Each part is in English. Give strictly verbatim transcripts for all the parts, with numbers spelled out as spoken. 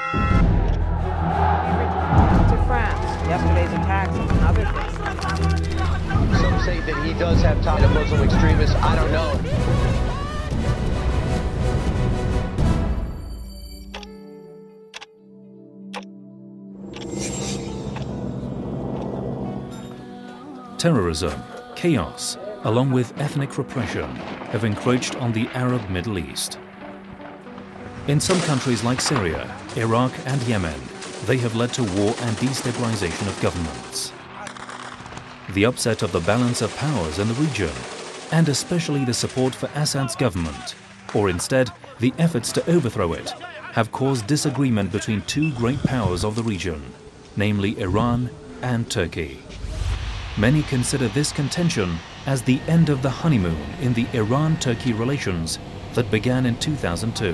To France, yesterday's attacks is another thing. Some say that he does have ties to Muslim extremists. I don't know. Terrorism, chaos, along with ethnic repression, have encroached on the Arab Middle East. In some countries like Syria, Iraq and Yemen, they have led to war and destabilization of governments. The upset of the balance of powers in the region, and especially the support for Assad's government, or instead the efforts to overthrow it, have caused disagreement between two great powers of the region, namely Iran and Turkey. Many consider this contention as the end of the honeymoon in the Iran-Turkey relations that began in two thousand two.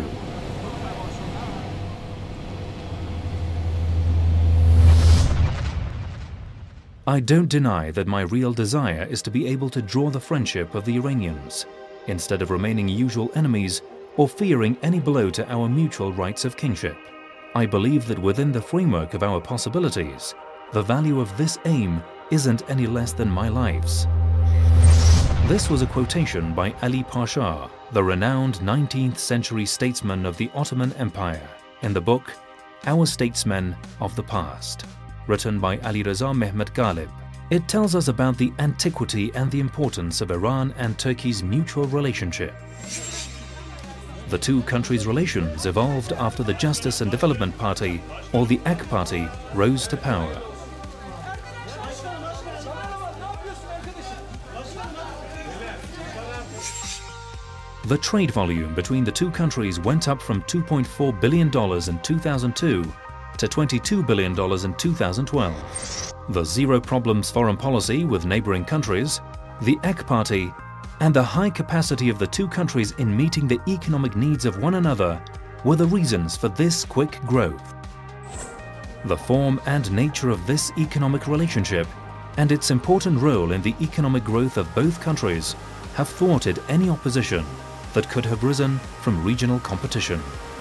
I don't deny that my real desire is to be able to draw the friendship of the Iranians, instead of remaining usual enemies or fearing any blow to our mutual rights of kingship. I believe that within the framework of our possibilities, the value of this aim isn't any less than my life's. This was a quotation by Ali Pasha, the renowned nineteenth century statesman of the Ottoman Empire, in the book Our Statesmen of the Past, written by Ali Reza Mehmet Ghalib. It tells us about the antiquity and the importance of Iran and Turkey's mutual relationship. The two countries' relations evolved after the Justice and Development Party, or the A K Party, rose to power. The trade volume between the two countries went up from two point four billion dollars in two thousand two to twenty-two billion dollars in two thousand twelve. The zero problems foreign policy with neighboring countries, the A K Party, and the high capacity of the two countries in meeting the economic needs of one another were the reasons for this quick growth. The form and nature of this economic relationship and its important role in the economic growth of both countries have thwarted any opposition that could have risen from regional competition.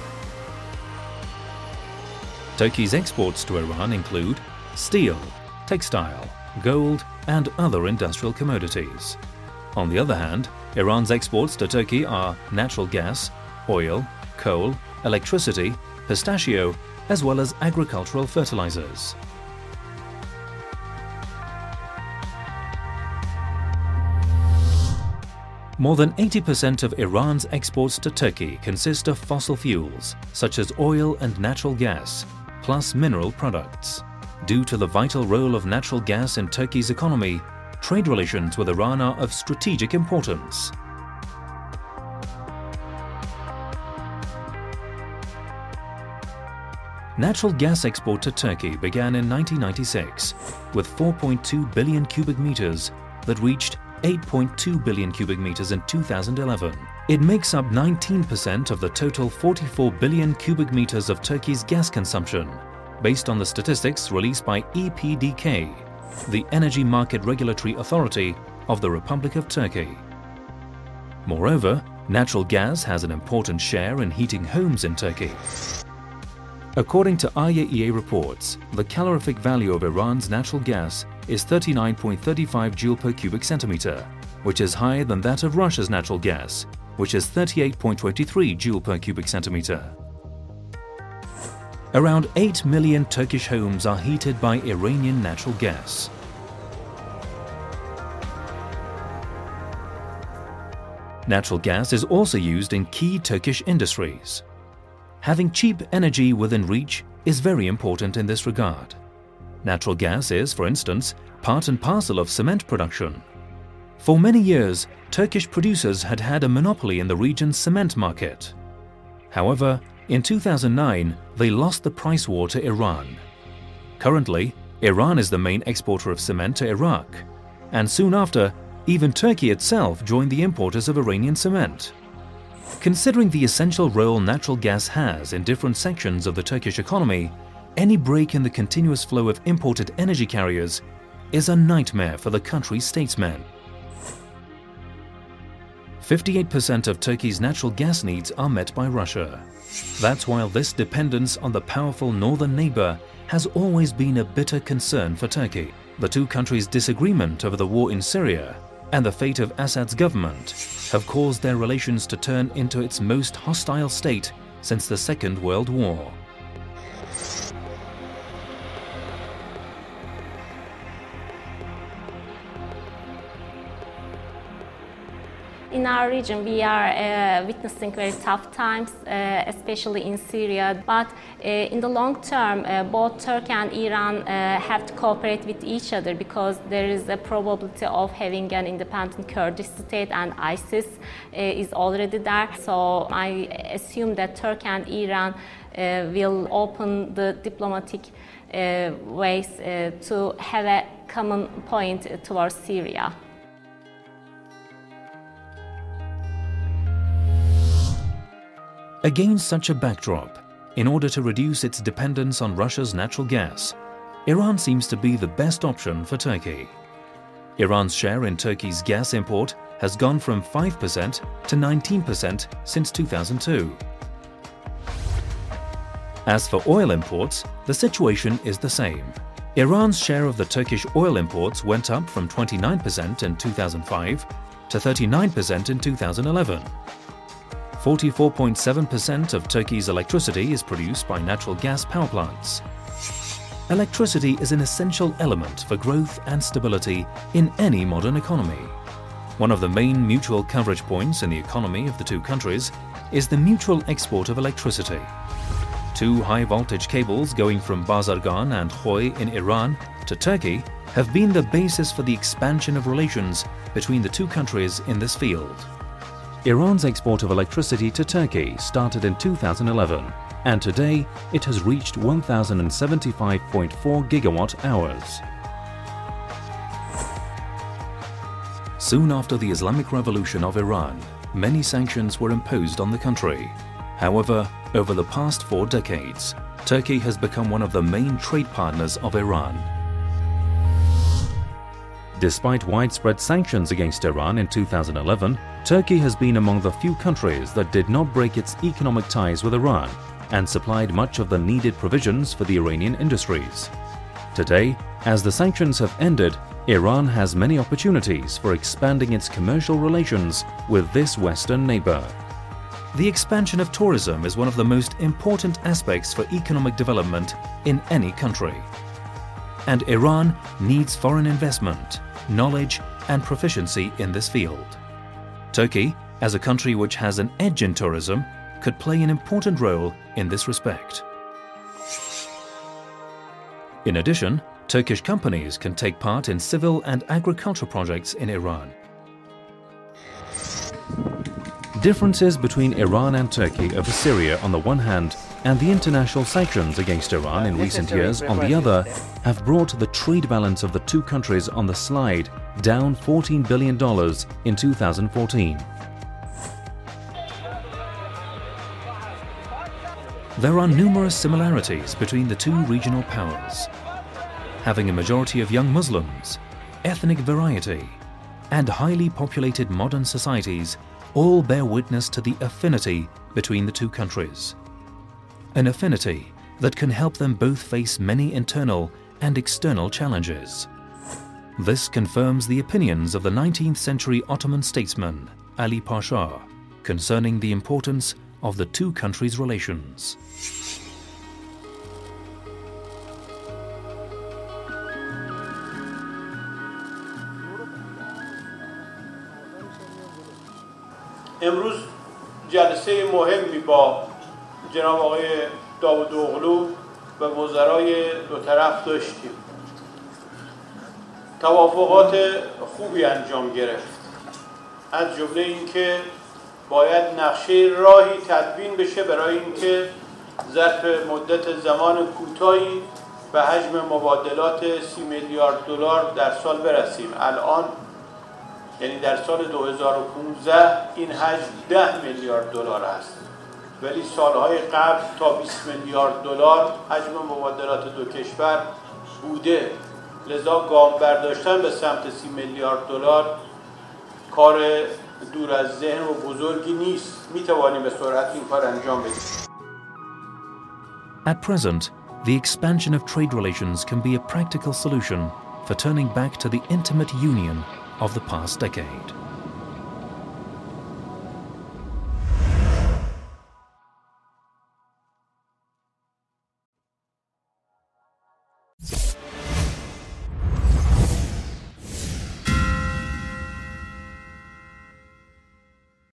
Turkey's exports to Iran include steel, textile, gold, and other industrial commodities. On the other hand, Iran's exports to Turkey are natural gas, oil, coal, electricity, pistachio, as well as agricultural fertilizers. More than eighty percent of Iran's exports to Turkey consist of fossil fuels, such as oil and natural gas, plus mineral products. Due to the vital role of natural gas in Turkey's economy, trade relations with Iran are of strategic importance. Natural gas export to Turkey began in nineteen ninety-six with four point two billion cubic meters that reached eight point two billion cubic meters in two thousand eleven. It makes up nineteen percent of the total forty-four billion cubic meters of Turkey's gas consumption, based on the statistics released by E P D K, the Energy Market Regulatory Authority of the Republic of Turkey. Moreover, natural gas has an important share in heating homes in Turkey. According to I A E A reports, the calorific value of Iran's natural gas is thirty-nine point three five joule per cubic centimeter, which is higher than that of Russia's natural gas, which is thirty-eight point two three joule per cubic centimeter. Around eight million Turkish homes are heated by Iranian natural gas. Natural gas is also used in key Turkish industries. Having cheap energy within reach is very important in this regard. Natural gas is, for instance, part and parcel of cement production. For many years, Turkish producers had had a monopoly in the region's cement market. However, in two thousand nine, they lost the price war to Iran. Currently, Iran is the main exporter of cement to Iraq, and soon after, even Turkey itself joined the importers of Iranian cement. Considering the essential role natural gas has in different sections of the Turkish economy, any break in the continuous flow of imported energy carriers is a nightmare for the country's statesmen. fifty-eight percent of Turkey's natural gas needs are met by Russia. That's while this dependence on the powerful northern neighbor has always been a bitter concern for Turkey. The two countries' disagreement over the war in Syria and the fate of Assad's government have caused their relations to turn into its most hostile state since the Second World War. In our region, we are uh, witnessing very tough times, uh, especially in Syria. But uh, in the long term, uh, both Turkey and Iran uh, have to cooperate with each other because there is a probability of having an independent Kurdish state, and ISIS uh, is already there. So I assume that Turkey and Iran uh, will open the diplomatic uh, ways uh, to have a common point towards Syria. Against such a backdrop, in order to reduce its dependence on Russia's natural gas, Iran seems to be the best option for Turkey. Iran's share in Turkey's gas import has gone from five percent to nineteen percent since two thousand two. As for oil imports, the situation is the same. Iran's share of the Turkish oil imports went up from twenty-nine percent in two thousand five to thirty-nine percent in two thousand eleven. forty-four point seven percent of Turkey's electricity is produced by natural gas power plants. Electricity is an essential element for growth and stability in any modern economy. One of the main mutual coverage points in the economy of the two countries is the mutual export of electricity. Two high-voltage cables going from Bazargan and Khoy in Iran to Turkey have been the basis for the expansion of relations between the two countries in this field. Iran's export of electricity to Turkey started in two thousand eleven, and today it has reached one thousand seventy-five point four gigawatt hours. Soon after the Islamic Revolution of Iran, many sanctions were imposed on the country. However, over the past four decades, Turkey has become one of the main trade partners of Iran. Despite widespread sanctions against Iran in two thousand eleven, Turkey has been among the few countries that did not break its economic ties with Iran and supplied much of the needed provisions for the Iranian industries. Today, as the sanctions have ended, Iran has many opportunities for expanding its commercial relations with this Western neighbor. The expansion of tourism is one of the most important aspects for economic development in any country. And Iran needs foreign investment, knowledge, and proficiency in this field. Turkey, as a country which has an edge in tourism, could play an important role in this respect. In addition, Turkish companies can take part in civil and agricultural projects in Iran. Differences between Iran and Turkey over Syria on the one hand and the international sanctions against Iran in recent years on the other have brought the trade balance of the two countries on the slide down fourteen billion dollars in two thousand fourteen. There are numerous similarities between the two regional powers. Having a majority of young Muslims, ethnic variety, and highly populated modern societies all bear witness to the affinity between the two countries. An affinity that can help them both face many internal and external challenges. This confirms the opinions of the nineteenth century Ottoman statesman Ali Pasha concerning the importance of the two countries' relations. امروز جلسه مهمی با جناب آقای داوودوغلو و وزرای دو طرف داشتیم. توافقات خوبی انجام گرفت. از جمله اینکه باید نقشه راهی تدوین بشه برای اینکه ظرف مدت زمان کوتاهی به حجم مبادلات سی میلیارد دلار در سال برسیم. الان یعنی در سال دو هزار و پانزده این حجم ده میلیارد دلار است، ولی سالهای قبل تا بیست میلیارد دلار حجم مبادلات دو کشور بوده. لذا گام برداشتن به سمت سی میلیارد دلار کار دور از ذهن و بزرگی نیست. می توانیم به سرعت این کار انجام بدیم. At present, the expansion of trade relations can be a practical solution for turning back to the intimate union of the past decade.